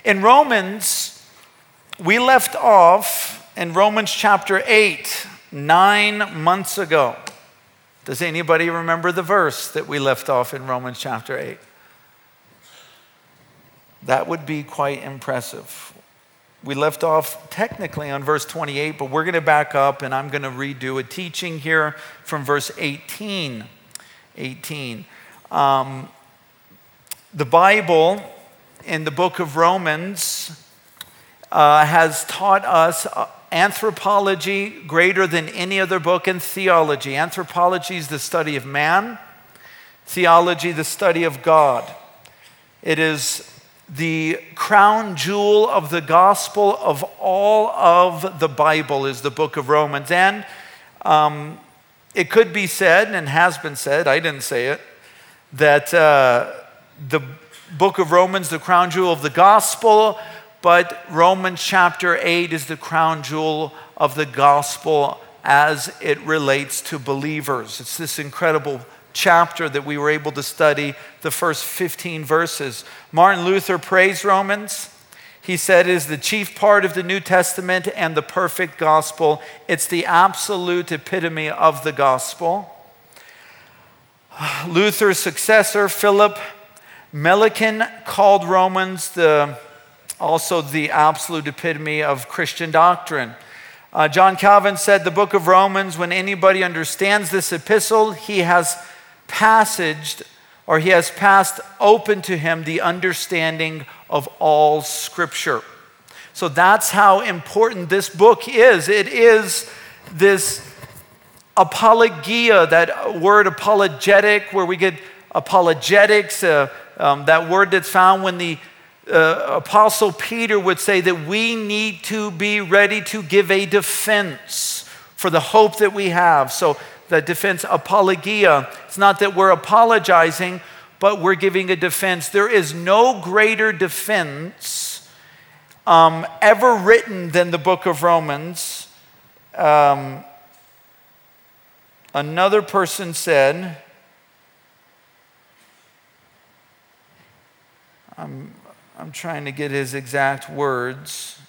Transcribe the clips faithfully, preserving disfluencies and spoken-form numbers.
In Romans, we left off in Romans chapter eight, nine months ago. Does anybody remember the verse that we left off in Romans chapter eight? That would be quite impressive. We left off technically on verse twenty-eight, but we're going to back up and I'm going to redo a teaching here from verse eighteen. eighteen. Um, the Bible in the book of Romans uh, has taught us anthropology greater than any other book in theology. Anthropology is the study of man, theology, the study of God. It is the crown jewel of the gospel of all of the Bible is the book of Romans. And um, it could be said, and has been said, I didn't say it, that uh, the book of Romans, the crown jewel of the gospel, but Romans chapter eight is the crown jewel of the gospel as it relates to believers. It's this incredible chapter that we were able to study the first fifteen verses. Martin Luther praised Romans. He said it is the chief part of the New Testament and the perfect gospel. It's the absolute epitome of the gospel. Luther's successor, Philip Melanchthon, called Romans the also the absolute epitome of Christian doctrine. Uh, John Calvin said the book of Romans, when anybody understands this epistle, he has passaged or he has passed open to him the understanding of all Scripture. So that's how important this book is. It is this apologia, that word apologetic, where we get apologetics, uh, um, that word that's found when the uh, Apostle Peter would say that we need to be ready to give a defense for the hope that we have. So that defense, apologia, it's not that we're apologizing, but we're giving a defense. There is no greater defense um, ever written than the book of Romans. Um, another person said, I'm, I'm trying to get his exact words.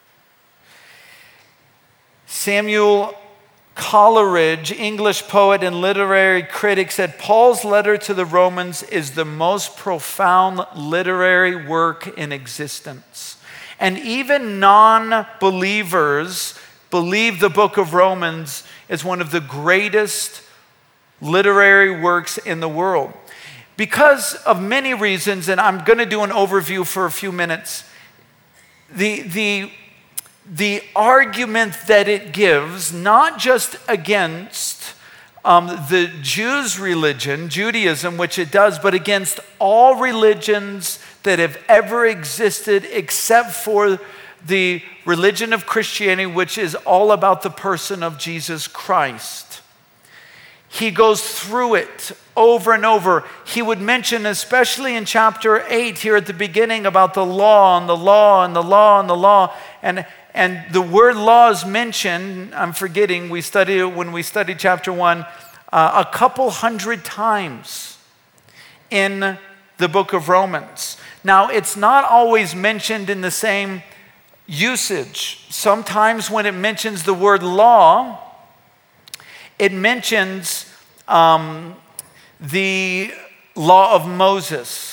Samuel Coleridge, English poet and literary critic, said Paul's letter to the Romans is the most profound literary work in existence. And even non-believers believe the book of Romans is one of the greatest literary works in the world. Because of many reasons, and I'm going to do an overview for a few minutes, the the The argument that it gives, not just against um, the Jews' religion, Judaism, which it does, but against all religions that have ever existed except for the religion of Christianity, which is all about the person of Jesus Christ. He goes through it over and over. He would mention, especially in chapter eight here at the beginning, about the law and the law and the law and the law. And And the word law is mentioned, I'm forgetting, we studied it when we studied chapter one, uh, a couple hundred times in the book of Romans. Now, it's not always mentioned in the same usage. Sometimes when it mentions the word law, it mentions um, the law of Moses.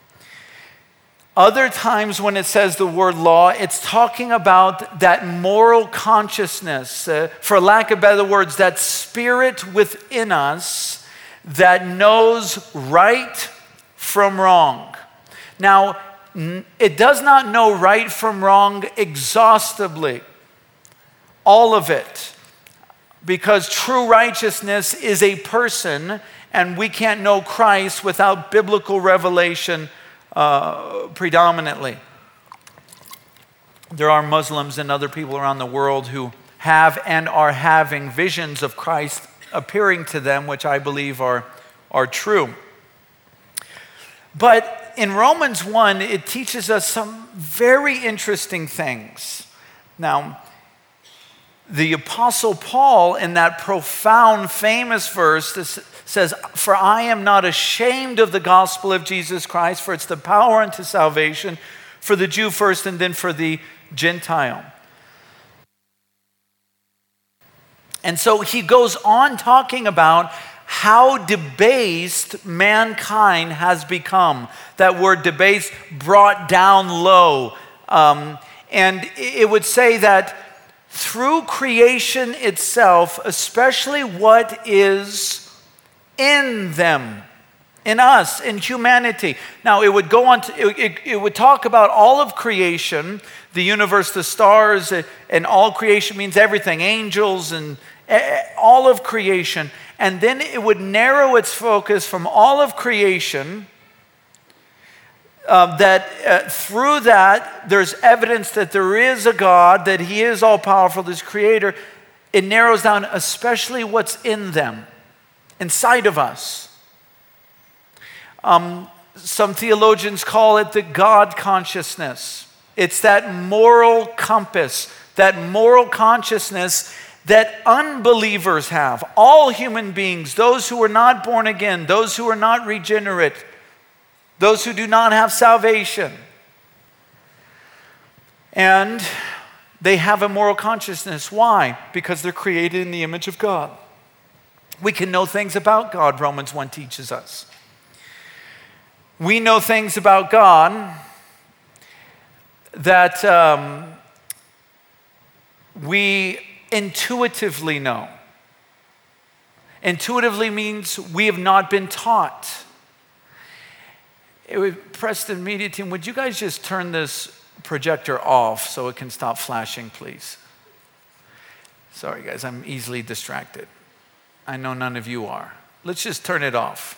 Other times when it says the word law, it's talking about that moral consciousness, uh, for lack of better words, that spirit within us that knows right from wrong. Now, it does not know right from wrong exhaustively, all of it, because true righteousness is a person, and we can't know Christ without biblical revelation Uh, predominantly. There are Muslims and other people around the world who have and are having visions of Christ appearing to them, which I believe are, are true. But in Romans one, it teaches us some very interesting things. Now, the Apostle Paul, in that profound, famous verse, this says, "For I am not ashamed of the gospel of Jesus Christ, for it's the power unto salvation For the Jew first and then for the Gentile. And so he goes on talking about how debased mankind has become. That word debased, brought down low. Um, and it would say that through creation itself, especially what is in them, in us, in humanity. Now, it would go on to, it, it, it would talk about all of creation, the universe, the stars, and all creation means everything, angels and all of creation. And then it would narrow its focus from all of creation, uh, that uh, through that there's evidence that there is a God, that he is all-powerful, this creator. It narrows down especially what's in them, inside of us. Um, some theologians call it the God consciousness. It's that moral compass, that moral consciousness that unbelievers have. All human beings, those who are not born again, those who are not regenerate, those who do not have salvation. And they have a moral consciousness. Why? Because they're created in the image of God. We can know things about God, Romans one teaches us. We know things about God that um, we intuitively know. Intuitively means we have not been taught. It would, Preston Media Team, would you guys just turn this projector off so it can stop flashing, please? Sorry, guys, I'm easily distracted. I know none of you are. Let's just turn it off.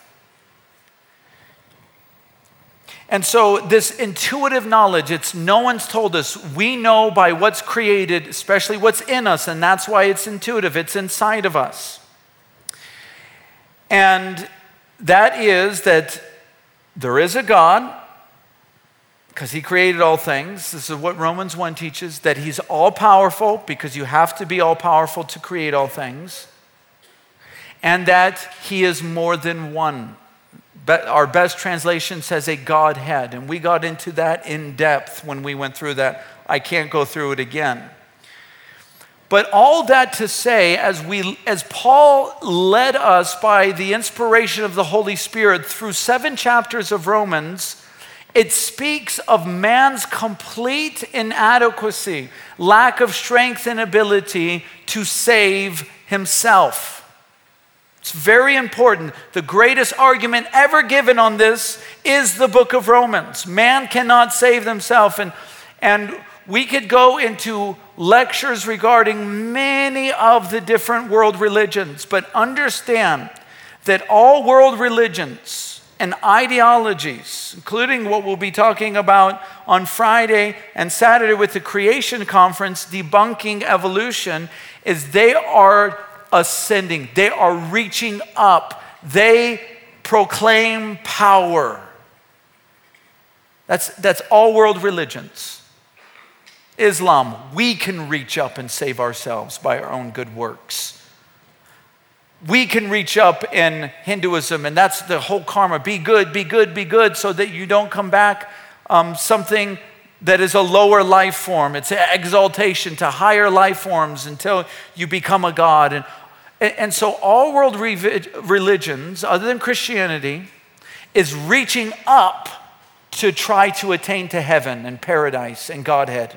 And so this intuitive knowledge, it's no one's told us. We know by what's created, especially what's in us, and that's why it's intuitive. It's inside of us. And that is that there is a God, because he created all things. This is what Romans one teaches, that he's all-powerful, because you have to be all-powerful to create all things. And that he is more than one. But our best translation says a Godhead, and we got into that in depth when we went through that. I can't go through it again. But all that to say, as we, as Paul led us by the inspiration of the Holy Spirit through seven chapters of Romans, it speaks of man's complete inadequacy, lack of strength and ability to save himself. It's very important. The greatest argument ever given on this is the book of Romans. Man cannot save himself. And, and we could go into lectures regarding many of the different world religions, but understand that all world religions and ideologies, including what we'll be talking about on Friday and Saturday with the Creation Conference, debunking evolution, is they are ascending. They are reaching up. They proclaim power. That's, that's all world religions. Islam, we can reach up and save ourselves by our own good works. We can reach up in Hinduism, and that's the whole karma. Be good, be good, be good, so that you don't come back um, something that is a lower life form. It's an exaltation to higher life forms until you become a god. And And so all world religions, other than Christianity, is reaching up to try to attain to heaven and paradise and Godhead.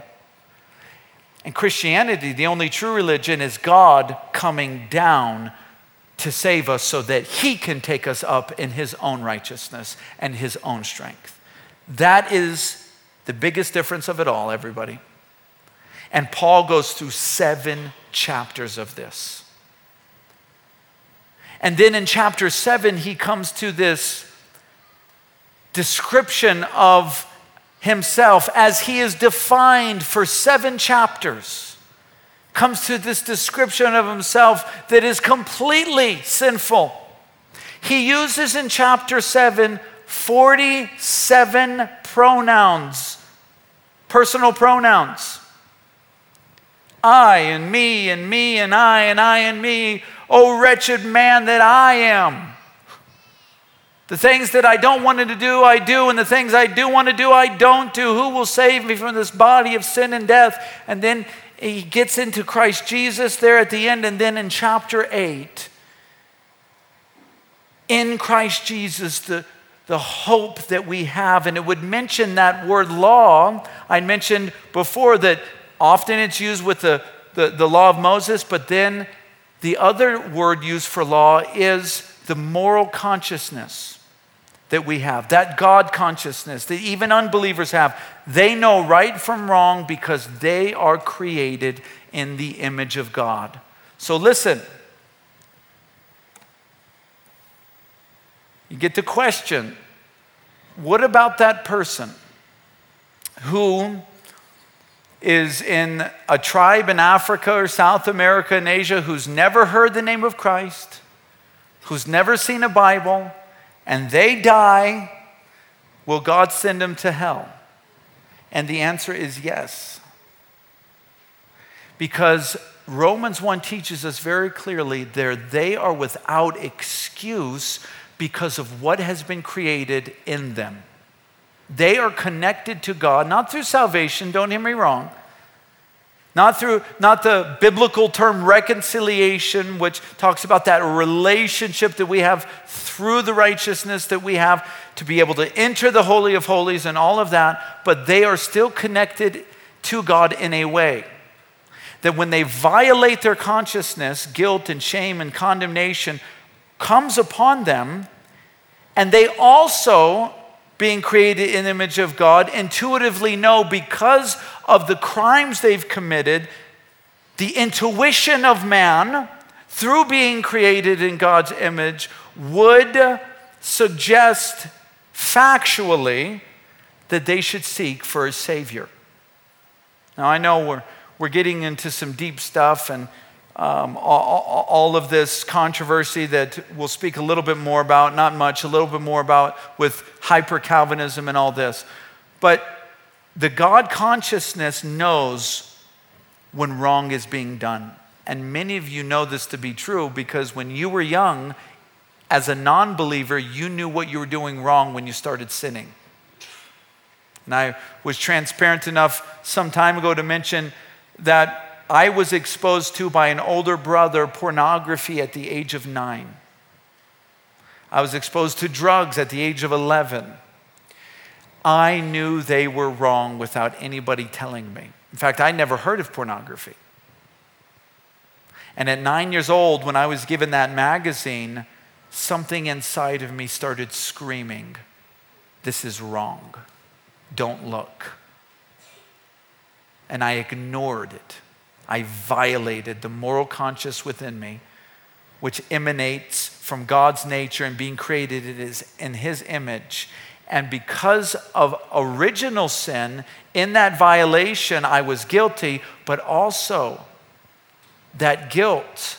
And Christianity, the only true religion, is God coming down to save us so that he can take us up in his own righteousness and his own strength. That is the biggest difference of it all, everybody. And Paul goes through seven chapters of this. And then in chapter seven, he comes to this description of himself as he is defined for seven chapters. Comes to this description of himself that is completely sinful. He uses in chapter seven forty-seven pronouns, personal pronouns. I and me and me and I and I and me. Oh, wretched man that I am. The things that I don't want to do, I do, and the things I do want to do, I don't do. Who will save me from this body of sin and death? And then he gets into Christ Jesus there at the end, and then in chapter eight, in Christ Jesus, the, the hope that we have, and it would mention that word law. I mentioned before that often it's used with the, the, the law of Moses, but then the other word used for law is the moral consciousness that we have, that God consciousness that even unbelievers have. They know right from wrong because they are created in the image of God. So listen, you get the question, what about that person who is in a tribe in Africa or South America and Asia who's never heard the name of Christ, who's never seen a Bible, and they die? Will God send them to hell? And the answer is yes. Because Romans one teaches us very clearly that they are without excuse because of what has been created in them. They are connected to God, not through salvation, don't hear me wrong. Not through, not the biblical term reconciliation, which talks about that relationship that we have through the righteousness that we have to be able to enter the Holy of Holies and all of that, but they are still connected to God in a way that when they violate their consciousness, guilt and shame and condemnation comes upon them, and they also, being created in the image of God, intuitively know because of the crimes they've committed, the intuition of man, through being created in God's image, would suggest factually that they should seek for a Savior. Now, I know we're, we're getting into some deep stuff and Um, all, all of this controversy that we'll speak a little bit more about, not much, a little bit more about with hyper-Calvinism and all this. But the God consciousness knows when wrong is being done. And many of you know this to be true because when you were young, as a non-believer, you knew what you were doing wrong when you started sinning. And I was transparent enough some time ago to mention that I was exposed to by an older brother pornography at the age of nine. I was exposed to drugs at the age of eleven. I knew they were wrong without anybody telling me. In fact, I never heard of pornography. And at nine years old, when I was given that magazine, something inside of me started screaming, "This is wrong. Don't look." And I ignored it. I violated the moral conscience within me, which emanates from God's nature and being created in His image. And because of original sin, in that violation, I was guilty, but also that guilt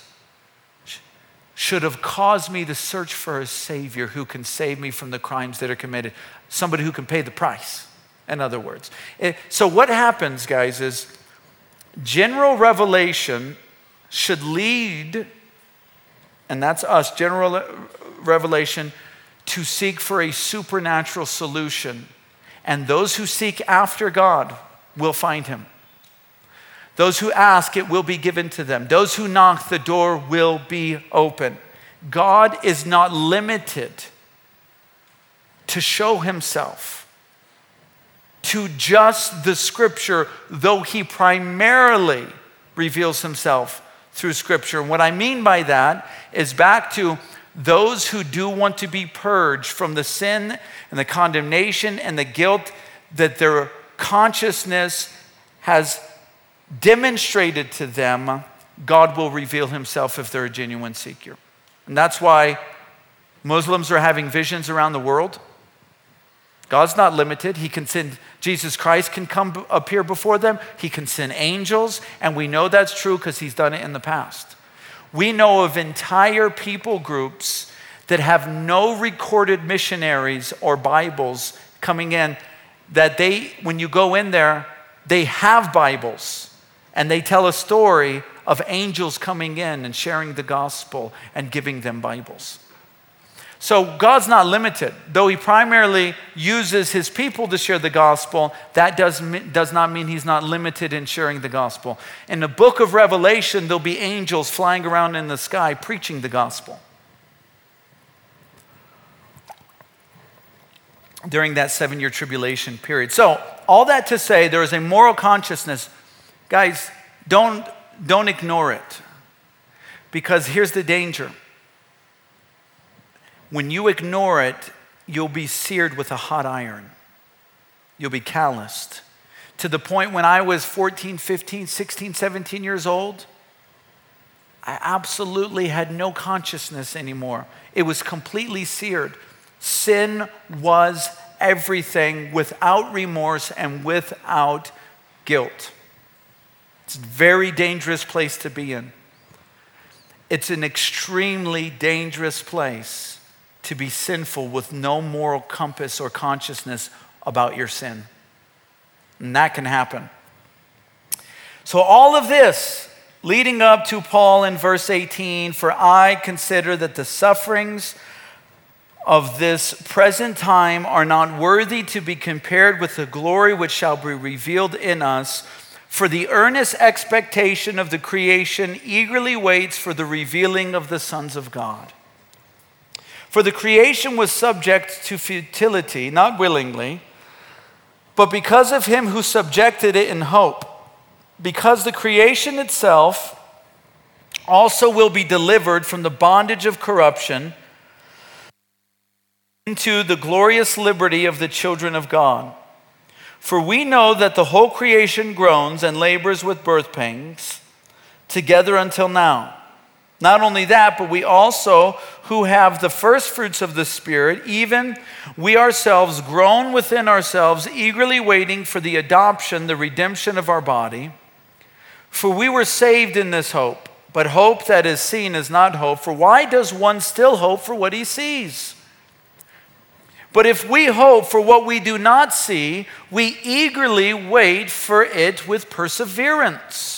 should have caused me to search for a Savior who can save me from the crimes that are committed. Somebody who can pay the price, in other words. So what happens, guys, is general revelation should lead, and that's us, general revelation, to seek for a supernatural solution. And those who seek after God will find Him. Those who ask, it will be given to them. Those who knock, the door will be open. God is not limited to show Himself to just the Scripture, though He primarily reveals Himself through Scripture. And what I mean by that is back to those who do want to be purged from the sin and the condemnation and the guilt that their consciousness has demonstrated to them. God will reveal Himself if they're a genuine seeker. And that's why Muslims are having visions around the world. God's not limited. He can send, Jesus Christ can come appear before them. He can send angels, and we know that's true because He's done it in the past. We know of entire people groups that have no recorded missionaries or Bibles coming in, that they, when you go in there, they have Bibles, and they tell a story of angels coming in and sharing the gospel and giving them Bibles. So God's not limited. Though he primarily uses his people to share the gospel, that does, does not mean he's not limited in sharing the gospel. In the book of Revelation, there'll be angels flying around in the sky preaching the gospel during that seven-year tribulation period. So all that to say, there is a moral consciousness. Guys, don't, don't ignore it, because here's the danger. When you ignore it, you'll be seared with a hot iron. You'll be calloused. To the point when I was fourteen, fifteen, sixteen, seventeen years old, I absolutely had no consciousness anymore. It was completely seared. Sin was everything, without remorse and without guilt. It's a very dangerous place to be in. It's an extremely dangerous place to be sinful with no moral compass or consciousness about your sin. And that can happen. So all of this leading up to Paul in verse eighteen, for I consider that the sufferings of this present time are not worthy to be compared with the glory which shall be revealed in us. For the earnest expectation of the creation eagerly waits for the revealing of the sons of God. For the creation was subject to futility, not willingly, but because of him who subjected it in hope. Because the creation itself also will be delivered from the bondage of corruption into the glorious liberty of the children of God. For we know that the whole creation groans and labors with birth pangs together until now. Not only that, but we also, who have the first fruits of the Spirit, even we ourselves groan within ourselves, eagerly waiting for the adoption, the redemption of our body. For we were saved in this hope, but hope that is seen is not hope. For why does one still hope for what he sees? But if we hope for what we do not see, we eagerly wait for it with perseverance.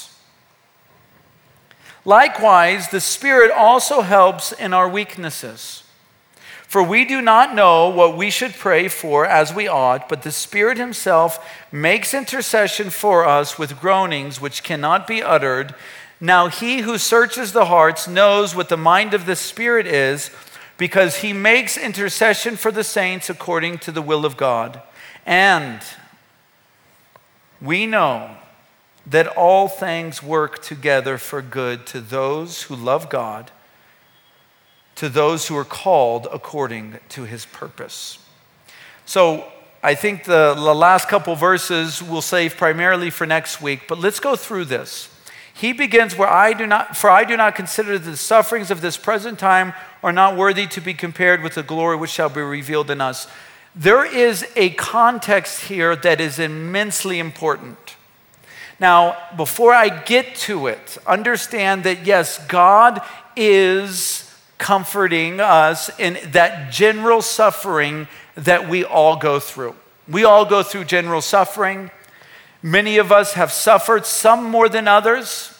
Likewise, the Spirit also helps in our weaknesses. For we do not know what we should pray for as we ought, but the Spirit himself makes intercession for us with groanings which cannot be uttered. Now he who searches the hearts knows what the mind of the Spirit is, because he makes intercession for the saints according to the will of God. And we know that all things work together for good to those who love God, to those who are called according to his purpose. So I think the, the last couple verses we'll save primarily for next week, but let's go through this. He begins where I do not, for I do not consider the sufferings of this present time are not worthy to be compared with the glory which shall be revealed in us. There is a context here that is immensely important. Now, before I get to it, understand that yes, God is comforting us in that general suffering that we all go through. We all go through general suffering. Many of us have suffered, some more than others,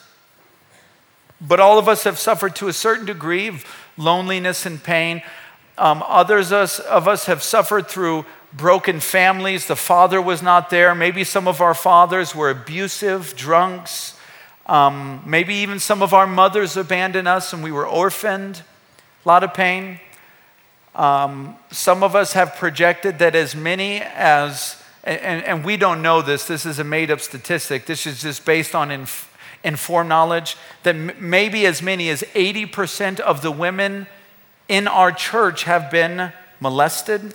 but all of us have suffered to a certain degree of loneliness and pain. Um, others us, of us have suffered through broken families. The father was not there. Maybe some of our fathers were abusive, drunks. Um, maybe even some of our mothers abandoned us and we were orphaned. A lot of pain. Um, some of us have projected that as many as, and, and we don't know this, this is a made-up statistic, this is just based on inf- informed knowledge, that m- maybe as many as eighty percent of the women in our church have been molested.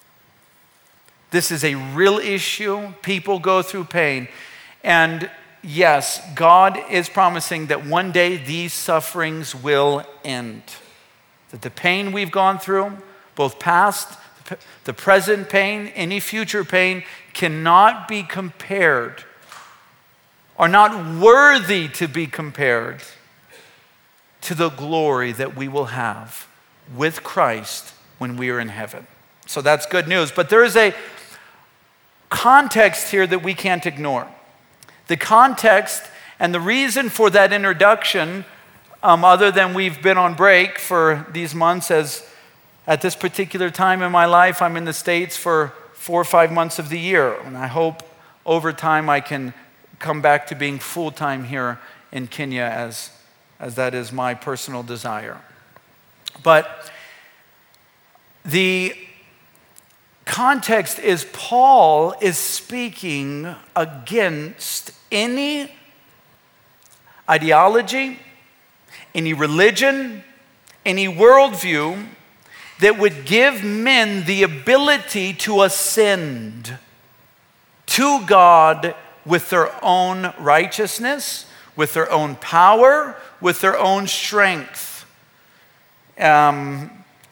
This is a real issue. People go through pain. And yes, God is promising that one day these sufferings will end. That the pain we've gone through, both past, the present pain, any future pain, cannot be compared, are not worthy to be compared to the glory that we will have with Christ when we are in heaven. So that's good news. But there is a context here that we can't ignore. The context and the reason for that introduction, um, other than we've been on break for these months as At this particular time in my life, I'm in the States for four or five months of the year, and I hope over time I can come back to being full-time here in Kenya as, as that is my personal desire. But the context is Paul is speaking against any ideology, any religion, any worldview that would give men the ability to ascend to God with their own righteousness, with their own power, with their own strength. Um,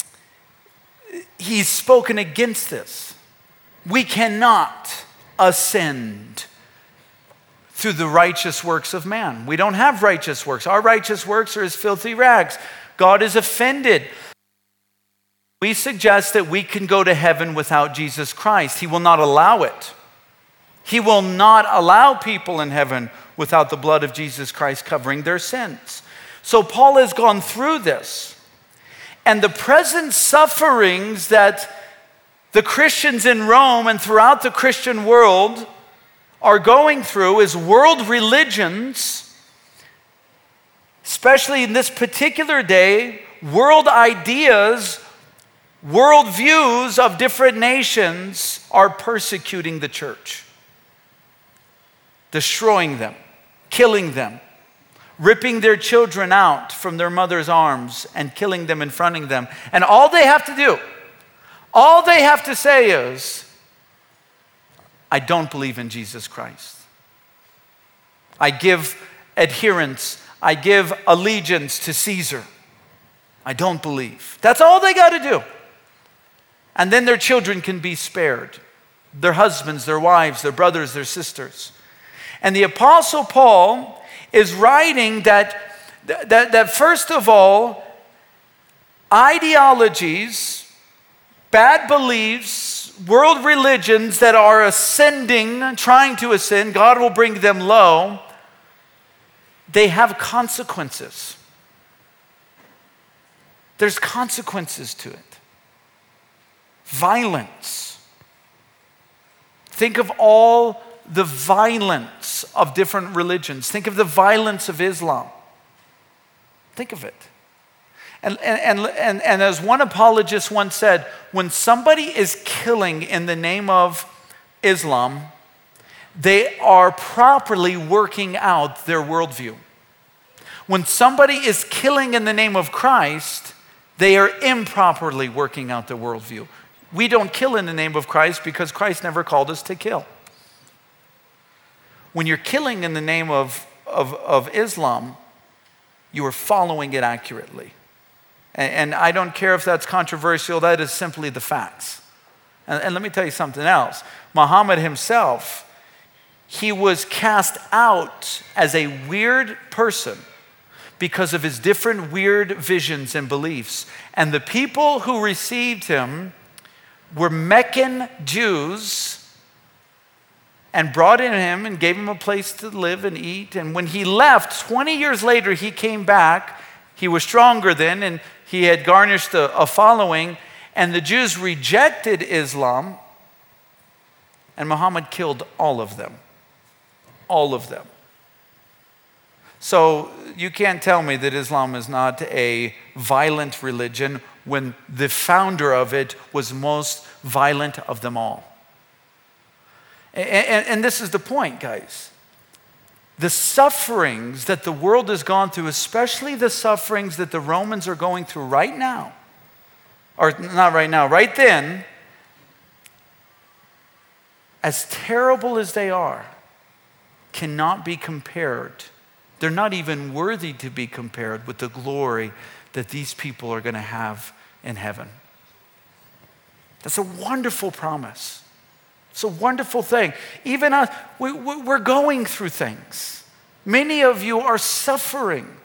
he's spoken against this. We cannot ascend through the righteous works of man. We don't have righteous works. Our righteous works are as filthy rags. God is offended. We suggest that we can go to heaven without Jesus Christ. He will not allow it. He will not allow people in heaven without the blood of Jesus Christ covering their sins. So Paul has gone through this. And the present sufferings that the Christians in Rome and throughout the Christian world are going through is world religions, especially in this particular day, world ideas, world views of different nations are persecuting the church, destroying them, killing them, ripping their children out from their mother's arms and killing them in front of them. And all they have to do, all they have to say is, I don't believe in Jesus Christ. I give adherence, I give allegiance to Caesar. I don't believe. That's all they got to do. And then their children can be spared. Their husbands, their wives, their brothers, their sisters. And the Apostle Paul is writing that, that, that first of all, ideologies, bad beliefs, world religions that are ascending, trying to ascend, God will bring them low, they have consequences. There's consequences to it. Violence. Think of all the violence of different religions. Think of the violence of Islam. Think of it. And, and, and, and, and as one apologist once said, when somebody is killing in the name of Islam, they are properly working out their worldview. When somebody is killing in the name of Christ, they are improperly working out their worldview. We don't kill in the name of Christ because Christ never called us to kill. When you're killing in the name of, of, of Islam, you are following it accurately. And, and I don't care if that's controversial, that is simply the facts. And, and let me tell you something else. Muhammad himself, he was cast out as a weird person because of his different weird visions and beliefs. And the people who received him were Meccan Jews and brought in him and gave him a place to live and eat. And when he left, twenty years later, he came back. He was stronger then, and he had garnished a, a following. And the Jews rejected Islam, and Muhammad killed all of them. All of them. So you can't tell me that Islam is not a violent religion when the founder of it was most violent of them all. And, and, and this is the point, guys. The sufferings that the world has gone through, especially the sufferings that the Romans are going through right now, or not right now, right then, as terrible as they are, cannot be compared. They're not even worthy to be compared with the glory that these people are going to have in heaven. That's a wonderful promise. It's a wonderful thing. Even us, we, we're going through things. Many of you are suffering.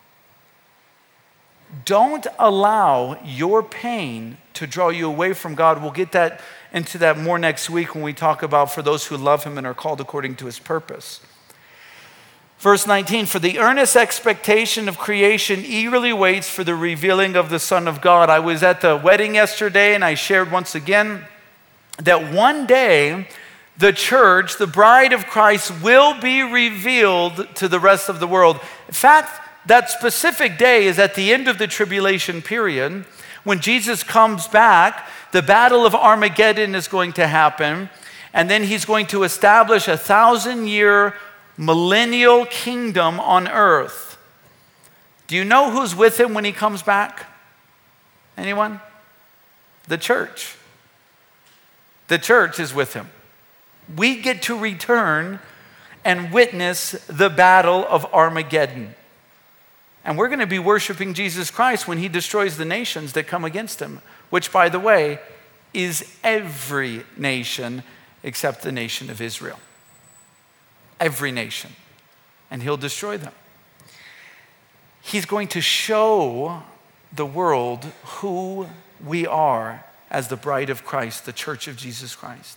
Don't allow your pain to draw you away from God. We'll get that into that more next week when we talk about for those who love him and are called according to his purpose. Verse nineteen, for the earnest expectation of creation eagerly waits for the revealing of the Son of God. I was at the wedding yesterday and I shared once again that one day the church, the bride of Christ, will be revealed to the rest of the world. In fact, that specific day is at the end of the tribulation period. When Jesus comes back, the battle of Armageddon is going to happen, and then he's going to establish a thousand-year millennial kingdom on earth. Do you know who's with him when he comes back? Anyone? The church. The church is with him. We get to return and witness the battle of Armageddon. And we're going to be worshiping Jesus Christ when he destroys the nations that come against him, which, by the way, is every nation except the nation of Israel. Every nation. And he'll destroy them. He's going to show the world who we are as the bride of Christ, the church of Jesus Christ.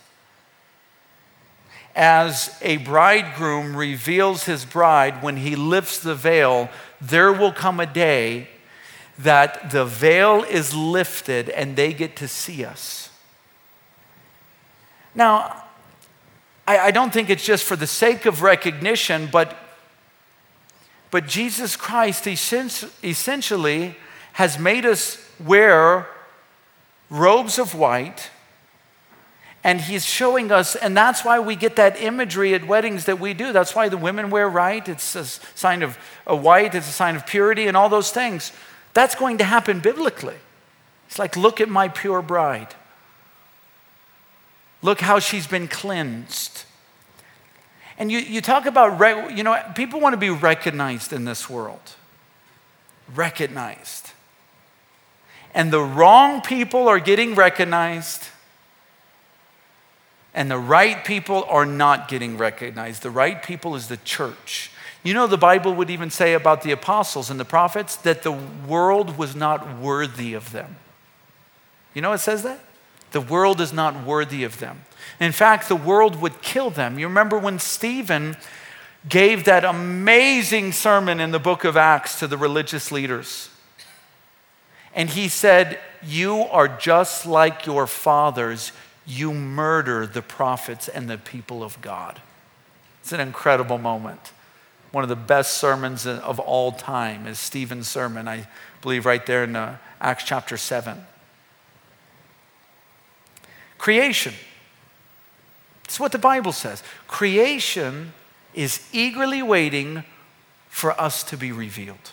As a bridegroom reveals his bride when he lifts the veil, there will come a day that the veil is lifted and they get to see us. Now, I, I don't think it's just for the sake of recognition, but, but Jesus Christ essentially has made us wear robes of white. And he's showing us, and that's why we get that imagery at weddings that we do. That's why the women wear white. It's a sign of a white, it's a sign of purity and all those things. That's going to happen biblically. It's like, look at my pure bride. Look how she's been cleansed. And you, you talk about, you know, people want to be recognized in this world. Recognized. And the wrong people are getting recognized. And the right people are not getting recognized. The right people is the church. You know, the Bible would even say about the apostles and the prophets that the world was not worthy of them. You know it says that? The world is not worthy of them. In fact, the world would kill them. You remember when Stephen gave that amazing sermon in the book of Acts to the religious leaders. And he said, you are just like your fathers. You murder the prophets and the people of God. It's an incredible moment. One of the best sermons of all time is Stephen's sermon, I believe right there in uh, Acts chapter seven. Creation. It's what the Bible says. Creation is eagerly waiting for us to be revealed.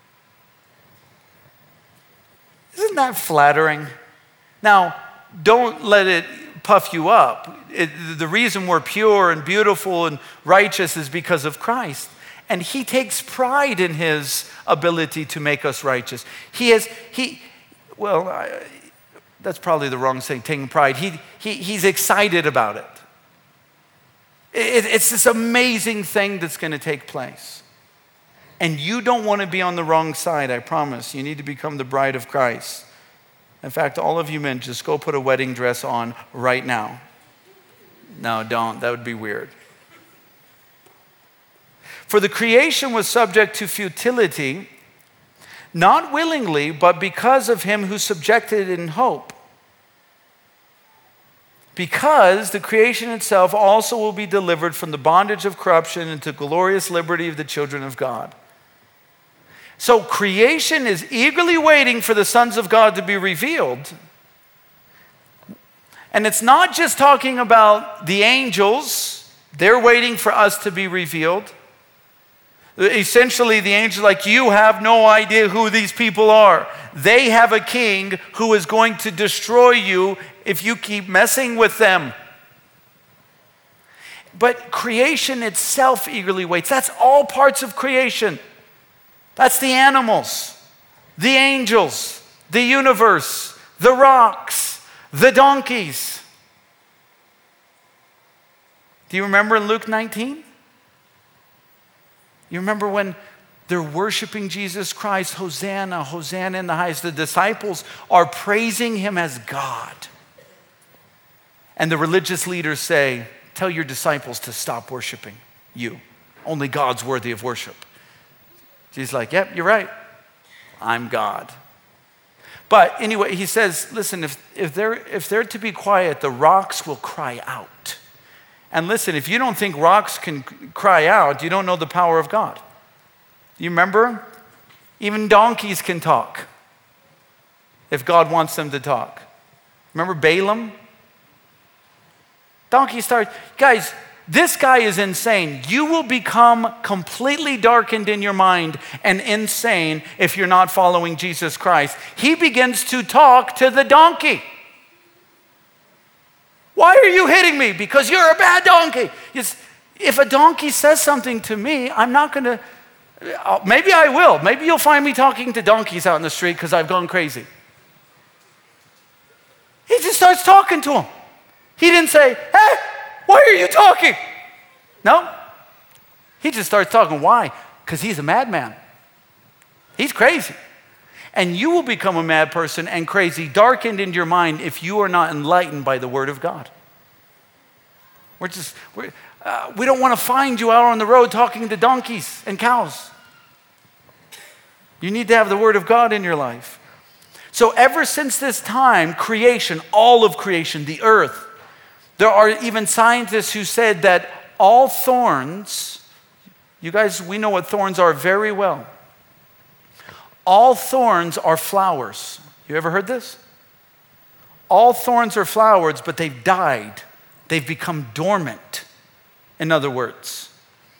Isn't that flattering? Now, don't let it puff you up. It, the reason we're pure and beautiful and righteous is because of Christ. And he takes pride in his ability to make us righteous. He has, he, well, I, that's probably the wrong saying, taking pride. He, he, he's excited about it. it. It's this amazing thing that's going to take place. And you don't want to be on the wrong side, I promise. You need to become the bride of Christ. In fact, all of you men, just go put a wedding dress on right now. No, don't. That would be weird. For the creation was subject to futility, not willingly, but because of him who subjected it in hope. Because the creation itself also will be delivered from the bondage of corruption into glorious liberty of the children of God. So creation is eagerly waiting for the sons of God to be revealed. And it's not just talking about the angels. They're waiting for us to be revealed. Essentially, the angels, like, you have no idea who these people are. They have a king who is going to destroy you if you keep messing with them. But creation itself eagerly waits. That's all parts of creation. That's the animals, the angels, the universe, the rocks, the donkeys. Do you remember in Luke nineteen? You remember when they're worshiping Jesus Christ, Hosanna, Hosanna in the highest. The disciples are praising him as God. And the religious leaders say, tell your disciples to stop worshiping you. Only God's worthy of worship. Jesus is like, yep, you're right. I'm God. But anyway, he says, listen, if, if, they're, if they're to be quiet, the rocks will cry out. And listen, if you don't think rocks can cry out, you don't know the power of God. You remember? Even donkeys can talk if God wants them to talk. Remember Balaam? Donkey started, guys, this guy is insane. You will become completely darkened in your mind and insane if you're not following Jesus Christ. He begins to talk to the donkey. Why are you hitting me? Because you're a bad donkey. It's, if a donkey says something to me, I'm not going to, maybe I will. Maybe you'll find me talking to donkeys out in the street because I've gone crazy. He just starts talking to him. He didn't say, hey, why are you talking? No. He just starts talking. Why? Because he's a madman. He's crazy. And you will become a mad person and crazy, darkened in your mind if you are not enlightened by the word of God. We're just, we're, uh, we don't want to find you out on the road talking to donkeys and cows. You need to have the word of God in your life. So ever since this time, creation, all of creation, the earth, there are even scientists who said that all thorns, you guys, we know what thorns are very well. All thorns are flowers. You ever heard this? All thorns are flowers, but they've died. They've become dormant, in other words.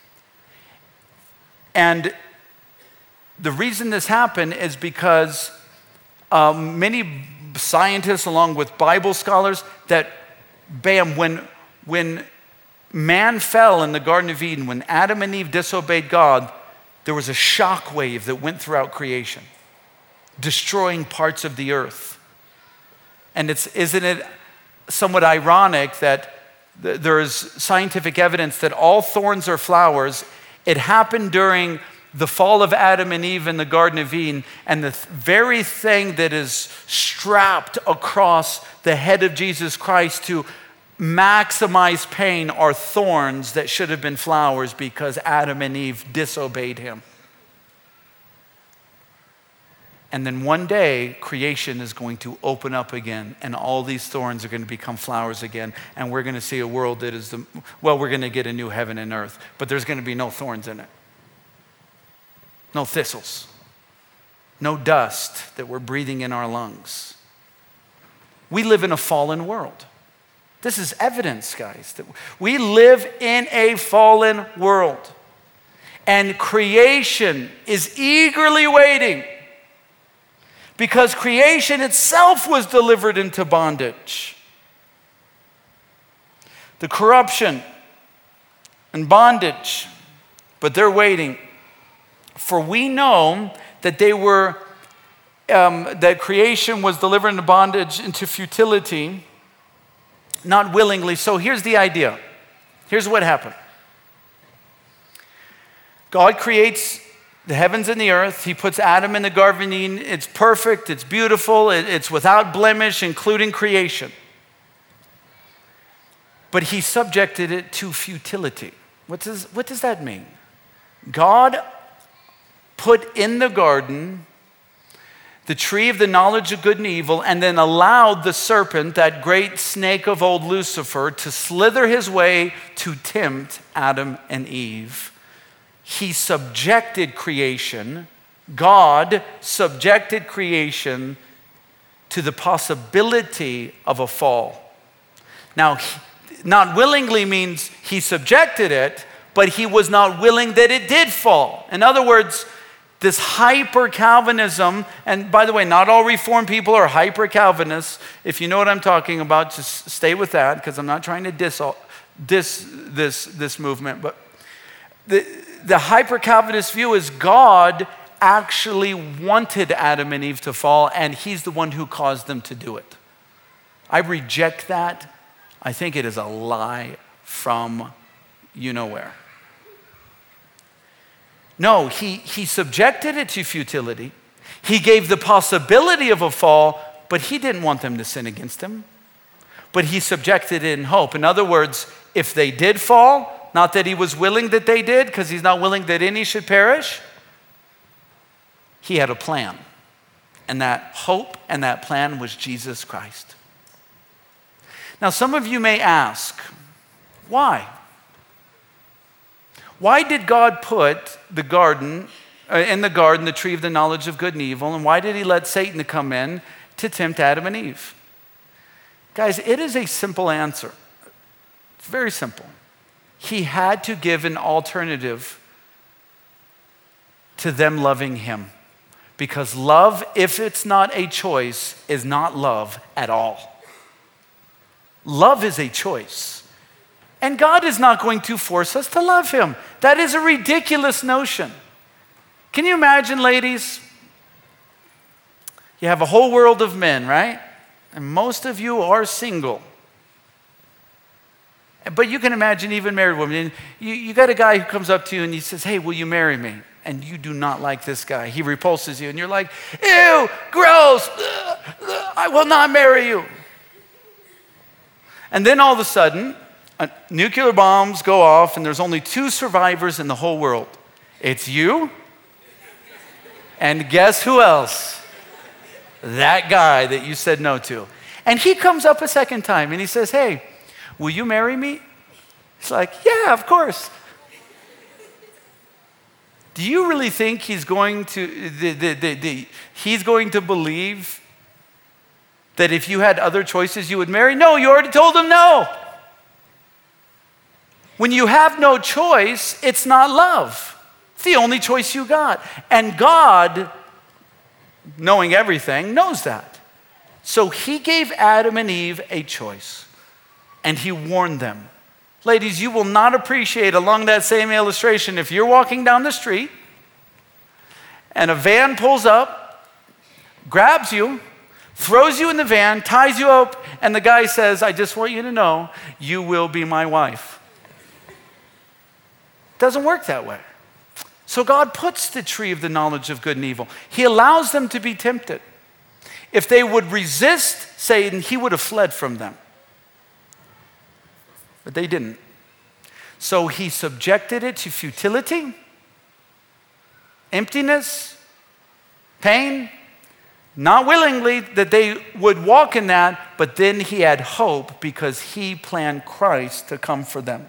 And the reason this happened is because um, many scientists, along with Bible scholars, that bam, when, when man fell in the Garden of Eden, when Adam and Eve disobeyed God, there was a shock wave that went throughout creation, destroying parts of the earth. And it's, isn't it somewhat ironic that th- there is scientific evidence that all thorns are flowers? It happened during the fall of Adam and Eve in the Garden of Eden, and the th- very thing that is strapped across the head of Jesus Christ to maximize pain are thorns that should have been flowers because Adam and Eve disobeyed him. And then one day, creation is going to open up again, and all these thorns are going to become flowers again, and we're going to see a world that is the, well, we're going to get a new heaven and earth, but there's going to be no thorns in it. No thistles. No dust that we're breathing in our lungs. We live in a fallen world. This is evidence, guys, that we live in a fallen world. And creation is eagerly waiting because creation itself was delivered into bondage. The corruption and bondage, but they're waiting. For we know that they were, um, that creation was delivered into bondage, into futility, not willingly. So here's the idea. Here's what happened. God creates the heavens and the earth. He puts Adam in the Garden of Eden. It's perfect. It's beautiful. It's without blemish, including creation. But he subjected it to futility. What does, what does that mean? God put in the garden the tree of the knowledge of good and evil, and then allowed the serpent, that great snake of old Lucifer, to slither his way to tempt Adam and Eve. He subjected creation, God subjected creation to the possibility of a fall. Now, not willingly means he subjected it, but he was not willing that it did fall. In other words, this hyper-Calvinism, and by the way, not all Reformed people are hyper-Calvinists. If you know what I'm talking about, just stay with that, because I'm not trying to diss, all, diss this, this movement. But the, the hyper-Calvinist view is God actually wanted Adam and Eve to fall, and he's the one who caused them to do it. I reject that. I think it is a lie from you know where. No, he, he subjected it to futility. He gave the possibility of a fall, but he didn't want them to sin against him. But he subjected it in hope. In other words, if they did fall, Not that he was willing that they did, because he's not willing that any should perish. He had a plan. And that hope and that plan was Jesus Christ. Now, some of you may ask, why? Why did God put the garden, uh, in the garden, the tree of the knowledge of good and evil, and why did he let Satan to come in to tempt Adam and Eve? Guys, it is a simple answer. It's very simple. He had to give an alternative to them loving him. Because love, if it's not a choice, is not love at all. Love is a choice. And God is not going to force us to love him. That is a ridiculous notion. Can you imagine, ladies? You have a whole world of men, right? And most of you are single. But you can imagine even married women. You, you got a guy who comes up to you and he says, hey, will you marry me? And you do not like this guy. He repulses you and you're like, ew, gross, ugh, ugh, I will not marry you. And then all of a sudden, uh, nuclear bombs go off and there's only two survivors in the whole world. It's you, and guess who else? That guy that you said no to. And he comes up a second time and he says, hey, will you marry me? He's like, yeah, of course. Do you really think he's going to the, the, the, the, he's going to believe that if you had other choices you would marry? No, you already told him no. When you have no choice, it's not love. It's the only choice you got. And God, knowing everything, knows that. So he gave Adam and Eve a choice, and he warned them. Ladies, you will not appreciate along that same illustration if you're walking down the street and a van pulls up, grabs you, throws you in the van, ties you up, and the guy says, I just want you to know, you will be my wife. Doesn't work that way. So God puts the tree of the knowledge of good and evil. He allows them to be tempted. If they would resist Satan, he would have fled from them. But they didn't. So he subjected it to futility, emptiness, pain, not willingly that they would walk in that, but then he had hope because he planned Christ to come for them.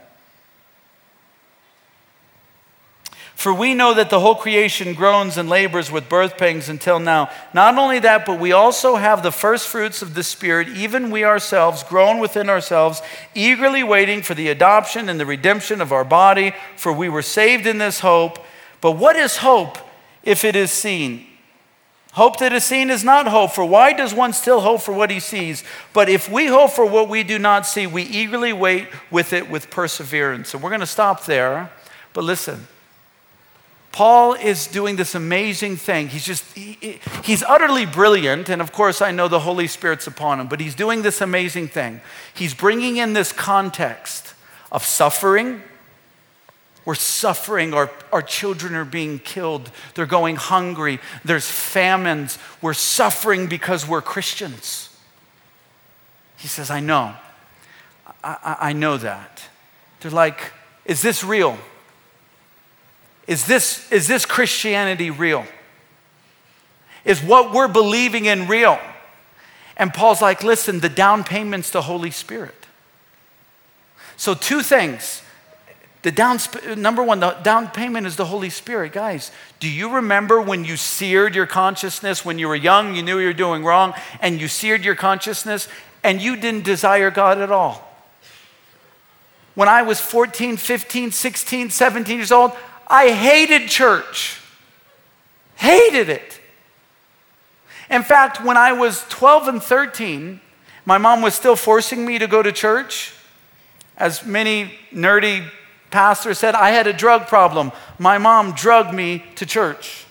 For we know that the whole creation groans and labors with birth pangs until now. Not only that, but we also have the first fruits of the Spirit, even we ourselves, groan within ourselves, eagerly waiting for the adoption and the redemption of our body, for we were saved in this hope. But what is hope if it is seen? Hope that is seen is not hope, for why does one still hope for what he sees? But if we hope for what we do not see, we eagerly wait with it with perseverance. And we're going to stop there, but listen. Paul is doing this amazing thing. He's just, he, he's utterly brilliant. And of course, I know the Holy Spirit's upon him, but he's doing this amazing thing. He's bringing in this context of suffering. We're suffering. Our, our children are being killed. They're going hungry. There's famines. We're suffering because we're Christians. He says, I know. I, I, I know that. They're like, is this real? Is this, is this Christianity real? Is what we're believing in real? And Paul's like, listen, the down payment's the Holy Spirit. So two things. The down, number one, the down payment is the Holy Spirit. Guys, do you remember when you seared your consciousness when you were young, you knew you were doing wrong, and you seared your consciousness, and you didn't desire God at all? When I was fourteen, fifteen, sixteen, seventeen years old, I hated church. Hated it. In fact, when I was twelve and thirteen, my mom was still forcing me to go to church. As many nerdy pastors said, I had a drug problem. My mom drugged me to church.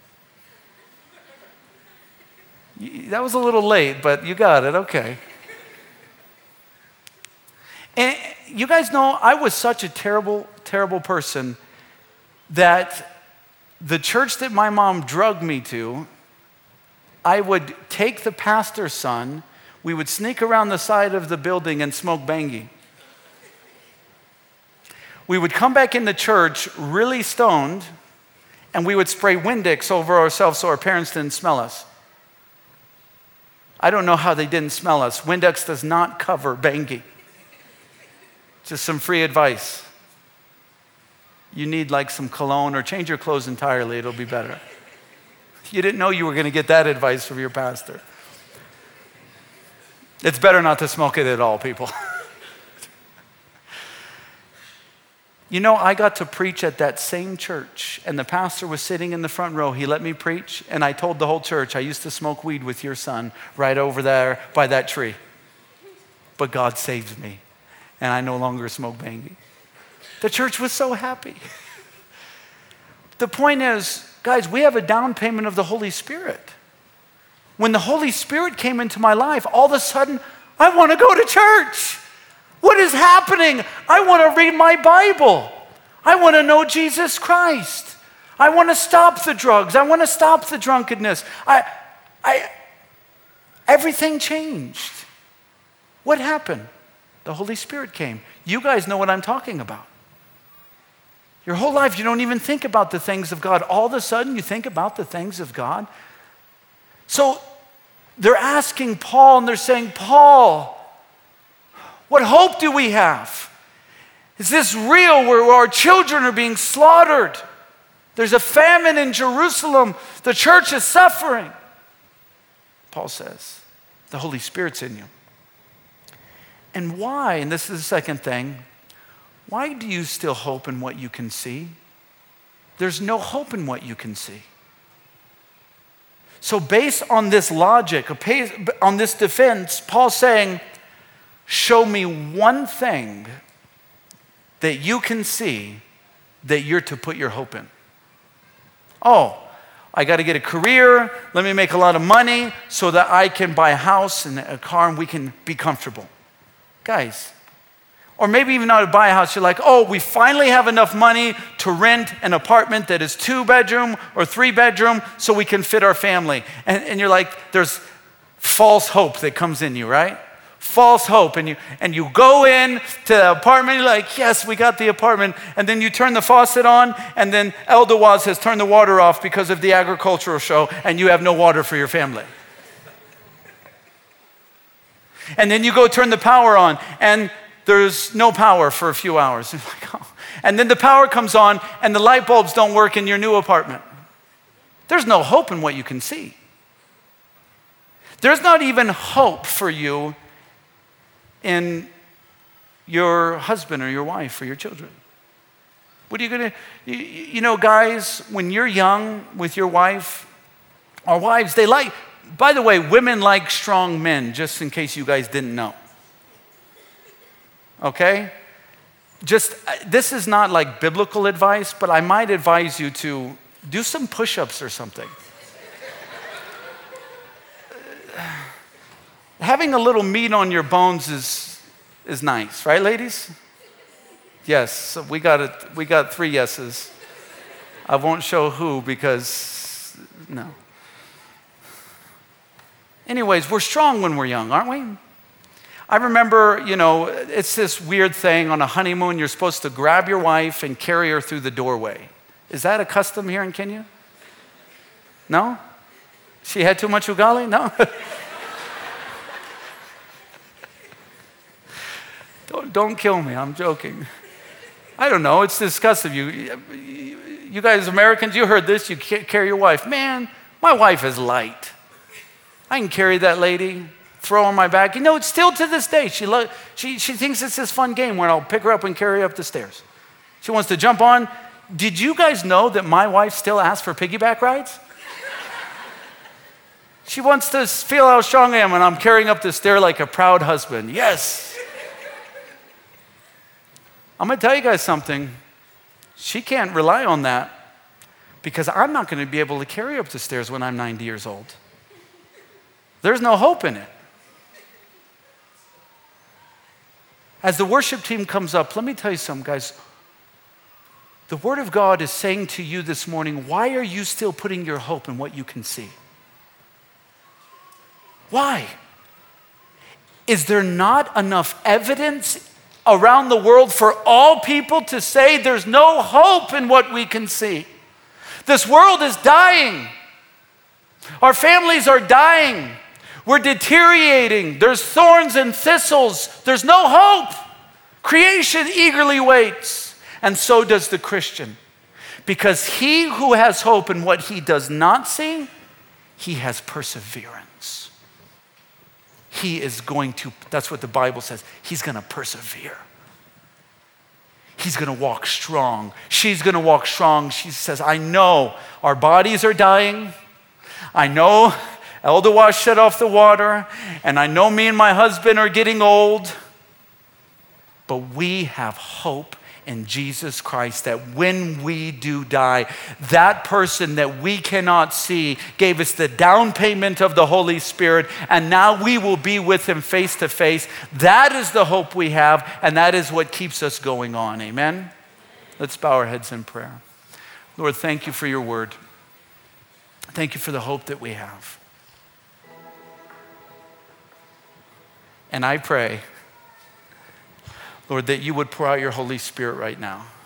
That was a little late, but you got it, okay. And you guys know, I was such a terrible, terrible person that the church that my mom drugged me to, I would take the pastor's son, we would sneak around the side of the building and smoke bangy. we would come back into church really stoned, and we would spray Windex over ourselves so our parents didn't smell us. I don't know how they didn't smell us. Windex does not cover banging. Just some free advice. You need like some cologne or change your clothes entirely. It'll be better. You didn't know you were going to get that advice from your pastor. It's better not to smoke it at all, people. You know, I got to preach at that same church, and the pastor was sitting in the front row. He let me preach, and I told the whole church, I used to smoke weed with your son right over there by that tree. But God saved me, and I no longer smoke banging. The church was so happy. The point is, guys, we have a down payment of the Holy Spirit. When the Holy Spirit came into my life, all of a sudden, I want to go to church. What is happening? I want to read my Bible. I want to know Jesus Christ. I want to stop the drugs. I want to stop the drunkenness. I, I, everything changed. What happened? The Holy Spirit came. You guys know what I'm talking about. Your whole life, you don't even think about the things of God. All of a sudden, you think about the things of God. So they're asking Paul, and they're saying, Paul, what hope do we have? Is this real where our children are being slaughtered? There's a famine in Jerusalem. The church is suffering. Paul says, the Holy Spirit's in you. And why, and this is the second thing, why do you still hope in what you can see? There's no hope in what you can see. So based on this logic, on this defense, Paul's saying, show me one thing that you can see that you're to put your hope in. Oh, I got to get a career. Let me make a lot of money so that I can buy a house and a car and we can be comfortable. Guys, or maybe even not to buy a house. You're like, oh, we finally have enough money to rent an apartment that is two bedroom or three bedroom so we can fit our family. And, and you're like, there's false hope that comes in you, right? False hope. And you and you go in to the apartment, you're like, yes, we got the apartment. And then you turn the faucet on, and then Eldawaz has turned the water off because of the agricultural show, and you have no water for your family. And then you go turn the power on, and there's no power for a few hours. Like, oh. And then the power comes on, and the light bulbs don't work in your new apartment. There's no hope in what you can see. There's not even hope for you in your husband or your wife or your children. What are you going to, you, you know, guys, when you're young with your wife, our wives, they like, by the way, women like strong men, just in case you guys didn't know. Okay? Just, this is not like biblical advice, but I might advise you to do some push-ups or something. Having a little meat on your bones is, is nice, right, ladies? Yes, so we got it. We got three yeses. I won't show who because, no. Anyways, we're strong when we're young, aren't we? I remember, you know, it's this weird thing on a honeymoon, you're supposed to grab your wife and carry her through the doorway. Is that a custom here in Kenya? No? She had too much ugali? No? don't, don't kill me, I'm joking. I don't know, it's disgusting. You, you guys Americans, you heard this, you carry your wife. Man, my wife is light. I can carry that lady, throw her on my back. You know, it's still to this day. She, lo- she, she thinks it's this fun game where I'll pick her up and carry her up the stairs. She wants to jump on. Did you guys know that my wife still asks for piggyback rides? She wants to feel how strong I am when I'm carrying up the stair like a proud husband. Yes. I'm going to tell you guys something. She can't rely on that because I'm not going to be able to carry her up the stairs when I'm ninety years old. There's no hope in it. As the worship team comes up, let me tell you something, guys. The Word of God is saying to you this morning, why are you still putting your hope in what you can see? Why? Is there not enough evidence around the world for all people to say there's no hope in what we can see. This world is dying. Our families are dying. We're deteriorating. There's thorns and thistles. There's no hope. Creation eagerly waits. And so does the Christian. Because he who has hope in what he does not see, he has perseverance. He is going to, that's what the Bible says, he's going to persevere. He's going to walk strong. She's going to walk strong. She says, I know our bodies are dying. I know Elder Wash shut off the water. And I know me and my husband are getting old. But we have hope in Jesus Christ that when we do die, that person that we cannot see gave us the down payment of the Holy Spirit, and now we will be with him face to face. That is the hope we have, and that is what keeps us going on. Amen? Let's bow our heads in prayer. Lord, thank you for your word. Thank you for the hope that we have. And I pray, Lord, that you would pour out your Holy Spirit right now.